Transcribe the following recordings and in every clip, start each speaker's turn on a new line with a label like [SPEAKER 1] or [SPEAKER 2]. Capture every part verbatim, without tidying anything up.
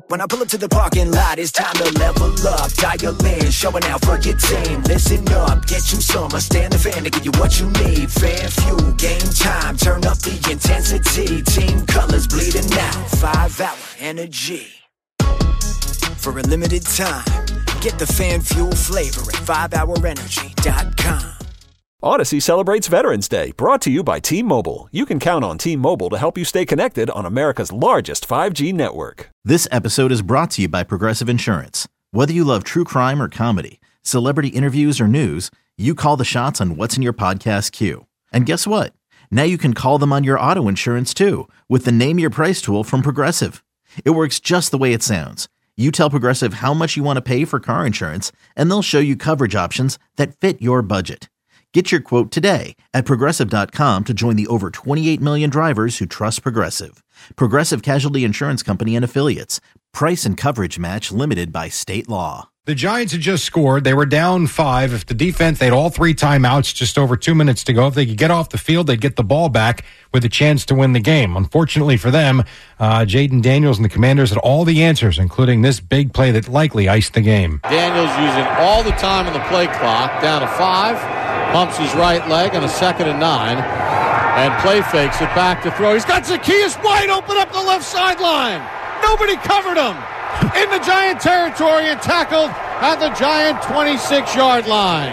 [SPEAKER 1] When I pull up to the parking lot, it's time to level up. Dial in, showing out for your team. Listen up, get you some. I stand the fan to give you what you need. Fan fuel, game time, turn up the intensity. Team colors bleeding out, five hour energy. For a limited time, get the fan fuel flavor at five hour energy dot com.
[SPEAKER 2] Odyssey celebrates Veterans Day, brought to you by T-Mobile. You can count on T-Mobile to help you stay connected on America's largest five G network.
[SPEAKER 3] This episode is brought to you by Progressive Insurance. Whether you love true crime or comedy, celebrity interviews or news, you call the shots on what's in your podcast queue. And guess what? Now you can call them on your auto insurance too, with the Name Your Price tool from Progressive. It works just the way it sounds. You tell Progressive how much you want to pay for car insurance, and they'll show you coverage options that fit your budget. Get your quote today at Progressive dot com to join the over twenty-eight million drivers who trust Progressive. Progressive Casualty Insurance Company and Affiliates. Price and coverage match limited by state law.
[SPEAKER 4] The Giants had just scored. They were down five. If the defense, they had all three timeouts, just over two minutes to go. If they could get off the field, they'd get the ball back with a chance to win the game. Unfortunately for them, uh, Jaden Daniels and the Commanders had all the answers, including this big play that likely iced the game.
[SPEAKER 5] Daniels using all the time on the play clock, down to five, pumps his right leg on a second and nine, and play fakes it back to throw. He's got Zacchaeus wide open up the left sideline. Nobody covered him. In the Giant territory and tackled at the Giant twenty-six yard line.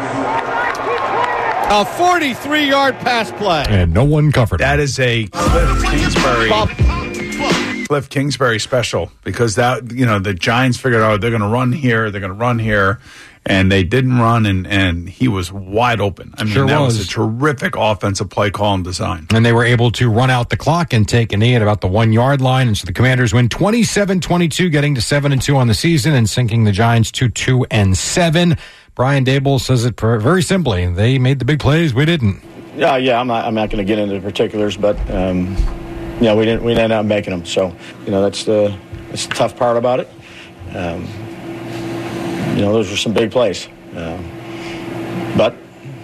[SPEAKER 5] A forty-three yard pass play.
[SPEAKER 4] And no one covered him.
[SPEAKER 6] That is a Cliff Kingsbury, Cliff Kingsbury special, because that, you know, the Giants figured out, oh, they're going to run here, they're going to run here. And they didn't run, and, and he was wide open. I mean,
[SPEAKER 4] sure
[SPEAKER 6] that
[SPEAKER 4] was.
[SPEAKER 6] was a terrific offensive play call and design.
[SPEAKER 4] And they were able to run out the clock and take a knee at about the one-yard line. And so the Commanders win twenty-seven twenty-two, getting to seven and two on the season and sinking the Giants to two and seven. Brian Daboll says it very simply. They made the big plays. We didn't.
[SPEAKER 7] Yeah, yeah. I'm not. I'm not going to get into the particulars, but um, yeah, we didn't. We didn't end up making them. So you know, that's the that's the tough part about it. Um, You know, those were some big plays. Uh, but,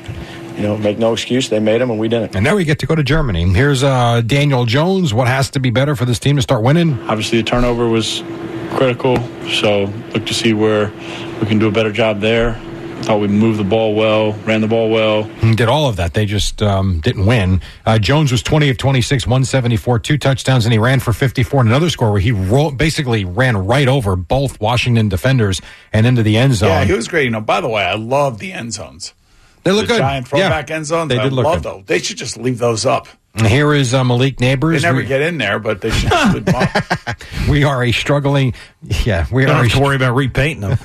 [SPEAKER 7] you know, make no excuse. They made them and we didn't.
[SPEAKER 4] And now we get to go to Germany. Here's uh, Daniel Jones. What has to be better for this team to start winning?
[SPEAKER 8] Obviously, the turnover was critical. So look to see where we can do a better job there. Thought we moved the ball well, ran the ball well.
[SPEAKER 4] Did all of that. They just um, didn't win. Uh, Jones was twenty of twenty-six, one seventy-four, two touchdowns, and he ran for fifty-four. And another score where he ro- basically ran right over both Washington defenders and into the end zone.
[SPEAKER 6] Yeah, he was great. You know, by the way, I love the end zones.
[SPEAKER 4] They look
[SPEAKER 6] the
[SPEAKER 4] good.
[SPEAKER 6] Giant throwback
[SPEAKER 4] yeah,
[SPEAKER 6] end zones.
[SPEAKER 4] They did
[SPEAKER 6] I
[SPEAKER 4] look
[SPEAKER 6] love
[SPEAKER 4] good.
[SPEAKER 6] those. They should just leave those up.
[SPEAKER 4] And here is uh, Malik Neighbors.
[SPEAKER 6] They never
[SPEAKER 4] we,
[SPEAKER 6] get in there, but they should just leave them up.
[SPEAKER 4] We are a struggling, yeah, we
[SPEAKER 9] Don't
[SPEAKER 4] are
[SPEAKER 9] have
[SPEAKER 4] a,
[SPEAKER 9] to worry about repainting them.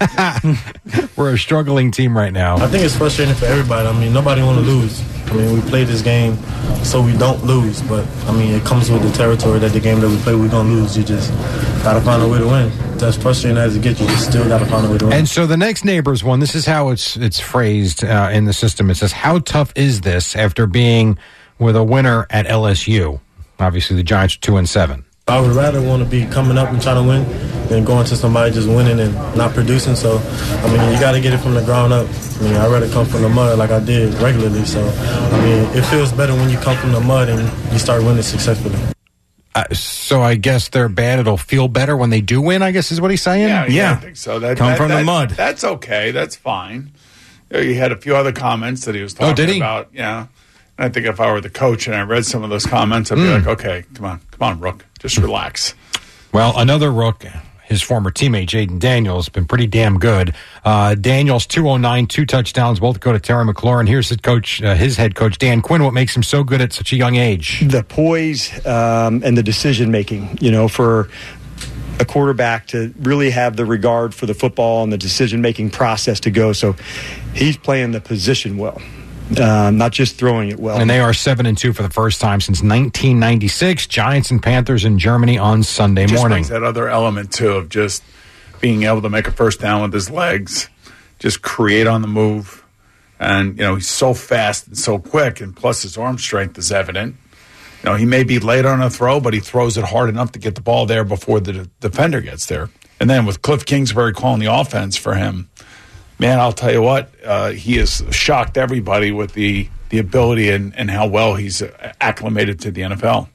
[SPEAKER 4] We're a struggling team right now.
[SPEAKER 10] I think it's frustrating for everybody. I mean, nobody want to lose. I mean, we play this game so we don't lose, but I mean, it comes with the territory that the game that we play, we're going to lose. You just got to find a way to win. That's frustrating as it gets, you just still got to find a way to win.
[SPEAKER 4] And so the next Neighbors one, this is how it's it's phrased uh, in the system. It says, how tough is this after being with a winner at L S U? Obviously, the Giants are two and seven.
[SPEAKER 10] I would rather want to be coming up and trying to win than going to somebody just winning and not producing. So, I mean, you got to get it from the ground up. I mean, I'd rather come from the mud like I did regularly. So, I mean, it feels better when you come from the mud and you start winning successfully.
[SPEAKER 4] Uh, so I guess they're bad. It'll feel better when they do win, I guess is what he's saying?
[SPEAKER 6] Yeah, yeah,
[SPEAKER 9] Yeah.
[SPEAKER 6] I think so. That,
[SPEAKER 9] Come
[SPEAKER 6] that,
[SPEAKER 9] from
[SPEAKER 6] that,
[SPEAKER 9] the mud.
[SPEAKER 6] That's okay. That's fine. He had a few other comments that he was talking
[SPEAKER 4] Oh, did he?
[SPEAKER 6] about. Yeah. And I think if I were the coach and I read some of those comments, I'd be
[SPEAKER 4] Mm.
[SPEAKER 6] like, okay, come on, come on, Rook. Just relax.
[SPEAKER 4] Well, another Rook, his former teammate, Jaden Daniels, been pretty damn good. Uh, Daniels, two oh nine, two touchdowns, both go to Terry McLaurin. Here's his coach, uh, his head coach, Dan Quinn. What makes him so good at such a young age?
[SPEAKER 11] The poise um, and the decision-making, you know, for a quarterback to really have the regard for the football and the decision-making process to go. So he's playing the position well. Uh, not just throwing it well.
[SPEAKER 4] And they are seven and two for the first time since nineteen ninety-six. Giants and Panthers in Germany on Sunday
[SPEAKER 6] Just
[SPEAKER 4] morning.
[SPEAKER 6] brings that other element too of just being able to make a first down with his legs, just create on the move, and you know he's so fast and so quick, and plus his arm strength is evident. You know he may be late on a throw, but he throws it hard enough to get the ball there before the de- defender gets there. And then with Cliff Kingsbury calling the offense for him. Man, I'll tell you what, uh, he has shocked everybody with the, the ability and, and how well he's acclimated to the N F L.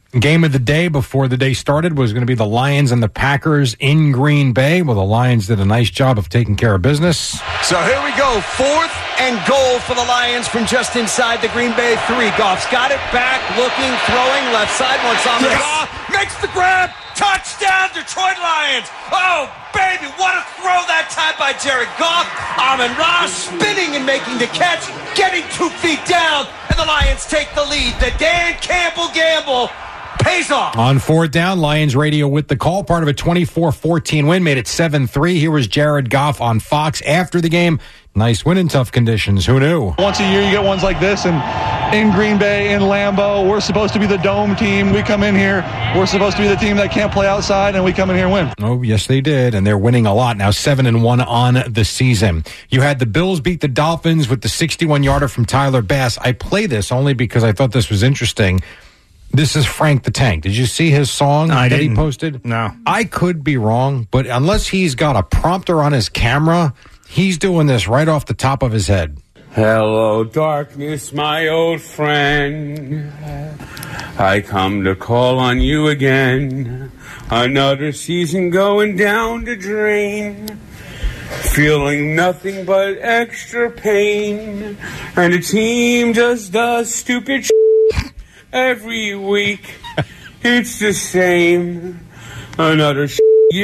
[SPEAKER 4] Game of the day before the day started was going to be the Lions and the Packers in Green Bay. Well, the Lions did a nice job of taking care of business.
[SPEAKER 9] So here we go. Fourth and goal for the Lions from just inside the Green Bay three. Goff's got it back, looking, throwing, left side. Wants on the Goff, makes the grab. Touchdown, Detroit Lions. Oh, baby, what a throw that time by Jared Goff. Amon-Ra spinning and making the catch, getting two feet down, and the Lions take the lead. The Dan Campbell gamble pays off.
[SPEAKER 4] On fourth down, Lions radio with the call, part of a twenty-four fourteen win, made it seven three. Here was Jared Goff on Fox after the game. Nice win in tough conditions. Who knew?
[SPEAKER 12] Once a year you get ones like this, and in Green Bay, in Lambeau, we're supposed to be the dome team. We come in here, we're supposed to be the team that can't play outside, and we come in here and win.
[SPEAKER 4] Oh, yes, they did, and they're winning a lot now, seven and one on the season. You had the Bills beat the Dolphins with the sixty-one yarder from Tyler Bass. I play this only because I thought this was interesting. This is Frank the Tank. Did you see his song
[SPEAKER 13] I
[SPEAKER 4] that
[SPEAKER 13] didn't.
[SPEAKER 4] he posted?
[SPEAKER 13] No.
[SPEAKER 4] I could be wrong, but unless he's got a prompter on his camera, he's doing this right off the top of his head.
[SPEAKER 14] Hello, darkness, my old friend. I come to call on you again. Another season going down the drain. Feeling nothing but extra pain. And the team just does stupid shit every week. It's the same. Another shit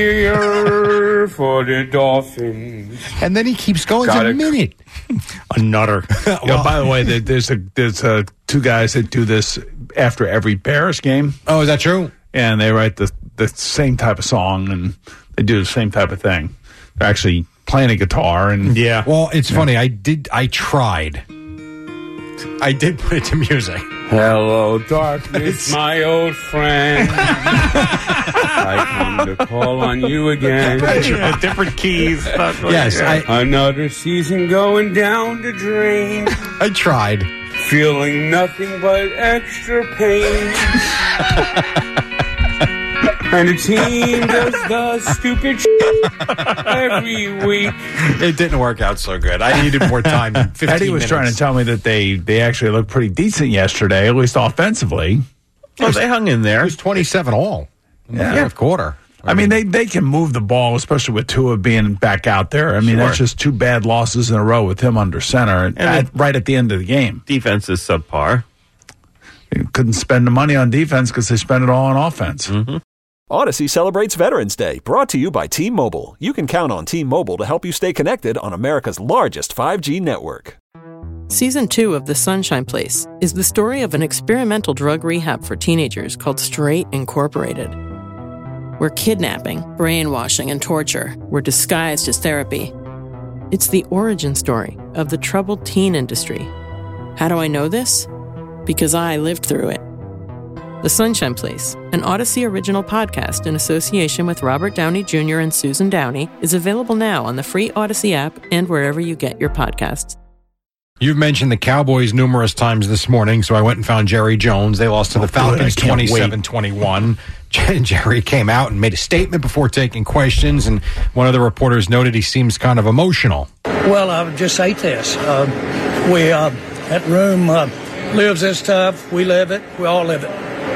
[SPEAKER 14] year for the Dolphins.
[SPEAKER 4] And then he keeps going.
[SPEAKER 14] Got
[SPEAKER 4] It's a
[SPEAKER 14] it.
[SPEAKER 4] minute.
[SPEAKER 13] Another.
[SPEAKER 6] You know, by the way, there- there's a there's a, two guys that do this after every Bears game.
[SPEAKER 4] Oh, is that true?
[SPEAKER 6] And they write the the same type of song, and they do the same type of thing. They're actually playing a guitar, and
[SPEAKER 13] Yeah.
[SPEAKER 4] Well, it's funny. I did. I tried. I did put it to music.
[SPEAKER 14] Hello, darkness, my old friend. I come to call on you again.
[SPEAKER 13] Different keys.
[SPEAKER 4] Yes, I,
[SPEAKER 14] Another season going down the drain.
[SPEAKER 4] I tried.
[SPEAKER 14] Feeling nothing but extra pain. And the team does the stupid shit every week.
[SPEAKER 4] It didn't work out so good. I needed more time. Than fifteen
[SPEAKER 6] Eddie was
[SPEAKER 4] minutes.
[SPEAKER 6] trying to tell me that they they actually looked pretty decent yesterday, at least offensively.
[SPEAKER 13] Well, they hung in
[SPEAKER 4] It
[SPEAKER 13] there.
[SPEAKER 4] was twenty-seven all in the
[SPEAKER 6] Yeah.
[SPEAKER 4] fourth quarter.
[SPEAKER 6] I mean, they, they can move the ball, especially with Tua being back out there. I mean,
[SPEAKER 13] Sure.
[SPEAKER 6] that's just two bad losses in a row with him under center
[SPEAKER 13] And
[SPEAKER 6] at,
[SPEAKER 13] it-
[SPEAKER 6] right at the end of the game.
[SPEAKER 13] Defense is subpar.
[SPEAKER 6] They couldn't spend the money on defense because they spent it all on offense.
[SPEAKER 13] Mm-hmm.
[SPEAKER 2] Odyssey celebrates Veterans Day, brought to you by T-Mobile. You can count on T-Mobile to help you stay connected on America's largest five G network.
[SPEAKER 15] Season two of The Sunshine Place is the story of an experimental drug rehab for teenagers called Straight Incorporated, where kidnapping, brainwashing, and torture were disguised as therapy. It's the origin story of the troubled teen industry. How do I know this? Because I lived through it. The Sunshine Place, an Odyssey original podcast in association with Robert Downey Junior and Susan Downey, is available now on the free Odyssey app and wherever you get your podcasts.
[SPEAKER 4] You've mentioned the Cowboys numerous times this morning, so I went and found Jerry Jones. They lost to the
[SPEAKER 6] Oh, good.
[SPEAKER 4] Falcons
[SPEAKER 6] I can't wait.
[SPEAKER 4] twenty-seven twenty-one. Jerry came out and made a statement before taking questions, and one of the reporters noted he seems kind of emotional.
[SPEAKER 16] Well, I would just say this. Uh, we, uh, that room uh, lives this stuff. We live it. We all live it.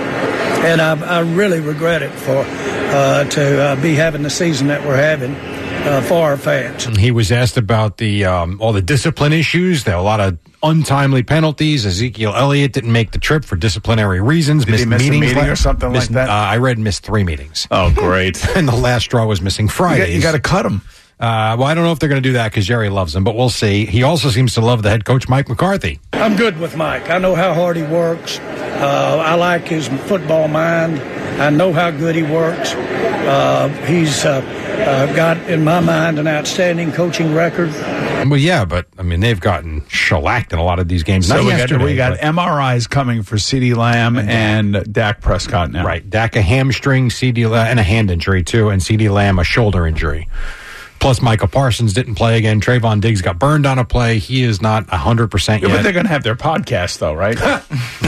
[SPEAKER 16] And I, I really regret it for uh, to uh, be having the season that we're having uh, for our fans.
[SPEAKER 4] He was asked about the um, all the discipline issues. There were a lot of untimely penalties. Ezekiel Elliott didn't make the trip for disciplinary reasons.
[SPEAKER 6] Did he miss a
[SPEAKER 4] meetings
[SPEAKER 6] meeting
[SPEAKER 4] la-
[SPEAKER 6] or something
[SPEAKER 4] missed-
[SPEAKER 6] like that?
[SPEAKER 4] Uh, I read missed three meetings.
[SPEAKER 6] Oh, great.
[SPEAKER 4] And the last straw was missing
[SPEAKER 6] You got,
[SPEAKER 4] Fridays.
[SPEAKER 6] you got to cut him.
[SPEAKER 4] Uh, well, I don't know if they're going to do that because Jerry loves him, but we'll see. He also seems to love the head coach, Mike McCarthy.
[SPEAKER 16] I'm good with Mike. I know how hard he works. Uh, I like his football mind. I know how good he works. Uh, he's uh, uh, got, in my mind, an outstanding coaching record.
[SPEAKER 4] Well, yeah, but, I mean, they've gotten shellacked in a lot of these games.
[SPEAKER 6] So
[SPEAKER 4] Not
[SPEAKER 6] we got,
[SPEAKER 4] yesterday,
[SPEAKER 6] we got
[SPEAKER 4] but-
[SPEAKER 6] M R Is coming for CeeDee Lamb and Dak Prescott now.
[SPEAKER 4] Right. Dak a hamstring, C D La- and a hand injury, too, and CeeDee Lamb a shoulder injury. Plus, Micah Parsons didn't play again. Trayvon Diggs got burned on a play. He is not one hundred percent
[SPEAKER 6] Yeah,
[SPEAKER 4] yet.
[SPEAKER 6] but they're going to have their podcast, though, right?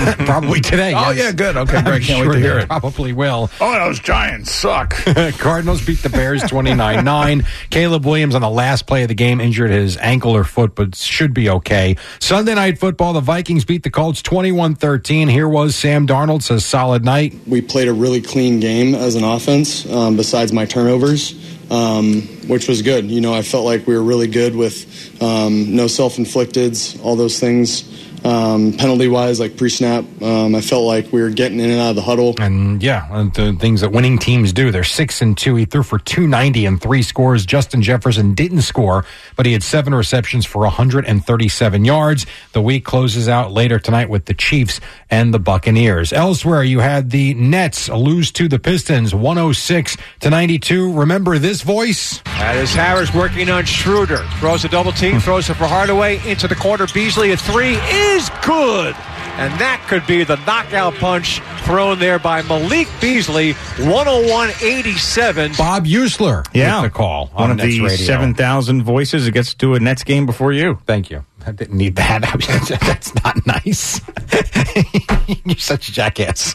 [SPEAKER 4] Probably today.
[SPEAKER 6] Oh,
[SPEAKER 4] yes.
[SPEAKER 6] yeah, good. Okay, great.
[SPEAKER 4] I'm
[SPEAKER 6] Can't
[SPEAKER 4] sure
[SPEAKER 6] wait to hear
[SPEAKER 4] they
[SPEAKER 6] it.
[SPEAKER 4] Probably will.
[SPEAKER 6] Oh, those Giants suck.
[SPEAKER 4] Cardinals beat the Bears twenty-nine nine. Caleb Williams on the last play of the game injured his ankle or foot, but should be okay. Sunday Night Football, the Vikings beat the Colts twenty-one thirteen. Here was Sam Darnold, says solid night.
[SPEAKER 17] We played a really clean game as an offense, um, besides my turnovers, um, which was good. You know, I felt like we were really good with um, no self-inflicteds, all those things. Um, penalty-wise, like pre-snap, um, I felt like we were getting in and out of the huddle.
[SPEAKER 4] And yeah, the things that winning teams do. They're six and two. He threw for two ninety and three scores. Justin Jefferson didn't score, but he had seven receptions for one hundred thirty-seven yards. The week closes out later tonight with the Chiefs and the Buccaneers. Elsewhere, you had the Nets lose to the Pistons, one oh six to ninety-two. Remember this voice?
[SPEAKER 18] That is Harris working on Schroeder. Throws a double team, throws it for Hardaway into the corner. Beasley at three is good. And that could be the knockout punch thrown there by Malik Beasley, one oh one eighty-seven.
[SPEAKER 4] Bob Usler
[SPEAKER 13] Yeah.
[SPEAKER 4] with the call on
[SPEAKER 13] One of
[SPEAKER 4] Nets
[SPEAKER 13] the
[SPEAKER 4] radio.
[SPEAKER 13] seven thousand voices that gets to do a Nets game before you.
[SPEAKER 4] Thank you. I didn't need that. That's not nice. You're such a jackass.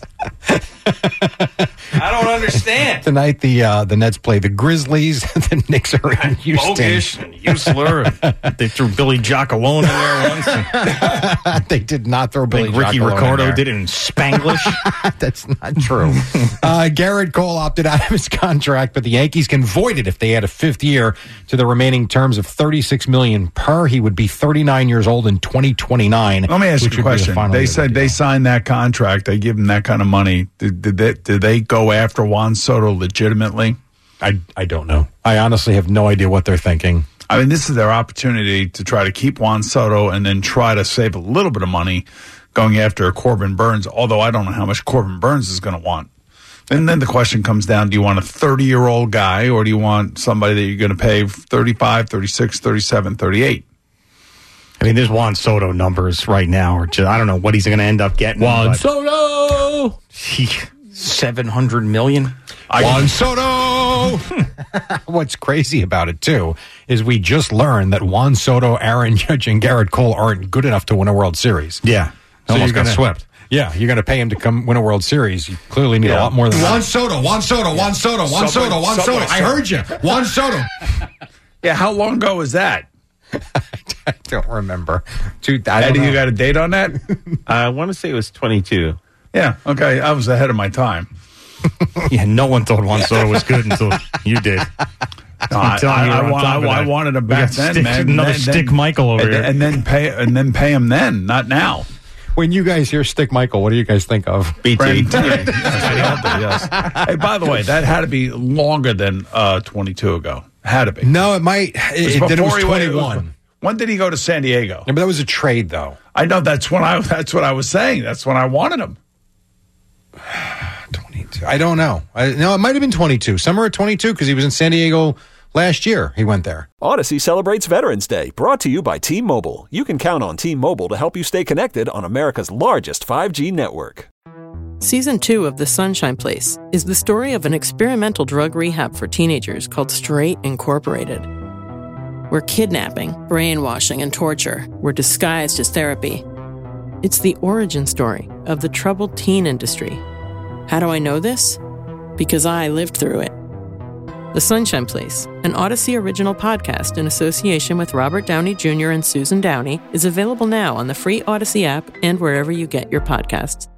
[SPEAKER 13] I don't understand.
[SPEAKER 4] Tonight, the uh, the Nets play the Grizzlies. The Knicks are in Houston.
[SPEAKER 13] Bogish and Usler. They threw Billy Giacalone in there once.
[SPEAKER 4] They did not throw Billy
[SPEAKER 13] Like Ricky
[SPEAKER 4] Giacalone in
[SPEAKER 13] Ricardo
[SPEAKER 4] there.
[SPEAKER 13] did it in Spanglish.
[SPEAKER 4] That's not true. uh, Garrett Cole opted out of his contract, but the Yankees can void it if they add a fifth year to the remaining terms of thirty-six million dollars per. He would be thirty-nine years old in twenty twenty-nine.
[SPEAKER 6] Let me ask you
[SPEAKER 4] which
[SPEAKER 6] a
[SPEAKER 4] would be the
[SPEAKER 6] question.
[SPEAKER 4] final
[SPEAKER 6] They
[SPEAKER 4] year
[SPEAKER 6] said
[SPEAKER 4] of the
[SPEAKER 6] they
[SPEAKER 4] deal.
[SPEAKER 6] signed that contract. They give him that kind of money. Did, did, they, did they go after Juan Soto legitimately?
[SPEAKER 4] I, I don't know. I honestly have no idea what they're thinking.
[SPEAKER 6] I mean, this is their opportunity to try to keep Juan Soto and then try to save a little bit of money going after Corbin Burns, although I don't know how much Corbin Burns is going to want. And then the question comes down, do you want a thirty-year-old guy or do you want somebody that you're going to pay thirty-five, thirty-six, thirty-seven, thirty-eight?
[SPEAKER 13] I mean, there's Juan Soto numbers right now. Or just, I don't know what he's going to end up getting.
[SPEAKER 4] Juan
[SPEAKER 13] but
[SPEAKER 4] Soto!
[SPEAKER 13] he, seven hundred million dollars.
[SPEAKER 4] Juan Soto! What's crazy about it, too, is we just learned that Juan Soto, Aaron Judge, and Garrett Cole aren't good enough to win a World Series.
[SPEAKER 13] Yeah.
[SPEAKER 4] So
[SPEAKER 13] Almost
[SPEAKER 4] you're
[SPEAKER 13] got
[SPEAKER 4] gonna,
[SPEAKER 13] swept.
[SPEAKER 4] Yeah, you're going to pay him to come win a World Series. You clearly need
[SPEAKER 6] Yeah.
[SPEAKER 4] a lot more than
[SPEAKER 19] Juan
[SPEAKER 4] that.
[SPEAKER 19] Soto, Juan Soto, Juan Soto, Juan
[SPEAKER 6] Subway-
[SPEAKER 19] Soto, Juan
[SPEAKER 6] Subway
[SPEAKER 19] Soto. I
[SPEAKER 6] Soto.
[SPEAKER 19] heard you. Juan Soto.
[SPEAKER 6] Yeah, how long ago was that?
[SPEAKER 4] I don't remember. Dude, I don't
[SPEAKER 6] Eddie,
[SPEAKER 4] know.
[SPEAKER 6] you got a date on that?
[SPEAKER 13] I want to say it was twenty-two.
[SPEAKER 6] Yeah, okay. I was ahead of my time.
[SPEAKER 13] Yeah, no one thought Juan Soto was good until you did.
[SPEAKER 6] No, I,
[SPEAKER 13] I'm telling you,
[SPEAKER 6] I,
[SPEAKER 13] we're on
[SPEAKER 6] I,
[SPEAKER 13] top of
[SPEAKER 6] I, I
[SPEAKER 13] that.
[SPEAKER 6] wanted him
[SPEAKER 13] We
[SPEAKER 6] back
[SPEAKER 13] got
[SPEAKER 6] then,
[SPEAKER 13] stick-
[SPEAKER 6] man.
[SPEAKER 13] another
[SPEAKER 6] Then-
[SPEAKER 13] stick
[SPEAKER 6] then-
[SPEAKER 13] Michael over
[SPEAKER 6] and,
[SPEAKER 13] here.
[SPEAKER 6] and then pay and then pay him then, not now.
[SPEAKER 4] When you guys hear Stick Michael, what do you guys think of?
[SPEAKER 13] B T.
[SPEAKER 6] Brandon, yeah, that's what he all did, yes. Hey, by the way, that had to be longer than uh, twenty-two ago. Had to be.
[SPEAKER 4] No, it might. It,
[SPEAKER 6] was
[SPEAKER 4] it, it was
[SPEAKER 6] before he went- it was-
[SPEAKER 4] twenty-one.
[SPEAKER 6] When did he go to San Diego?
[SPEAKER 4] Yeah, but that was a trade, though.
[SPEAKER 6] I know that's when I. That's what I was saying. That's when I wanted him.
[SPEAKER 4] twenty-two. I don't know. I, no, it might have been twenty-two. Summer of twenty-two, because he was in San Diego last year. He went there.
[SPEAKER 2] Odyssey celebrates Veterans Day, brought to you by T-Mobile. You can count on T-Mobile to help you stay connected on America's largest five G network.
[SPEAKER 15] Season two of The Sunshine Place is the story of an experimental drug rehab for teenagers called Straight Incorporated, where kidnapping, brainwashing, and torture were disguised as therapy. It's the origin story of the troubled teen industry. How do I know this? Because I lived through it. The Sunshine Place, an Odyssey original podcast in association with Robert Downey Junior and Susan Downey, is available now on the free Odyssey app and wherever you get your podcasts.